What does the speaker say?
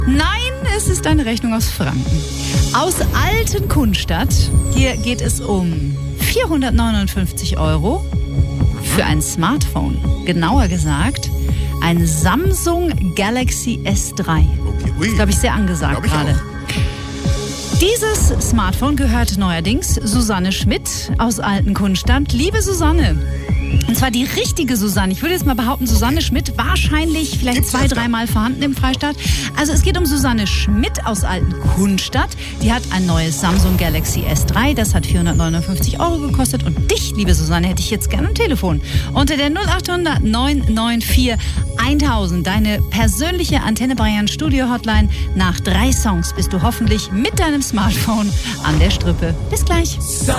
Nein, es ist eine Rechnung aus Franken. Aus Altenkunstadt. Hier geht es um 459 € für ein Smartphone. Genauer gesagt, ein Samsung Galaxy S3. Okay. Ui. Ist, glaube ich, sehr angesagt gerade. Dieses Smartphone gehört neuerdings Susanne Schmidt aus Altenkunstadt. Liebe Susanne, und zwar die richtige Susanne. Ich würde jetzt mal behaupten, Susanne Schmidt, wahrscheinlich vielleicht 2-3 Mal vorhanden im Freistaat. Also es geht um Susanne Schmidt aus Altenkunstadt. Die hat ein neues Samsung Galaxy S3. Das hat 459 € gekostet. Und dich, liebe Susanne, hätte ich jetzt gerne am Telefon. Unter der 0800 994 1000. Deine persönliche Antenne Bayern Studio Hotline. Nach 3 Songs bist du hoffentlich mit deinem Smartphone an der Strippe. Bis gleich.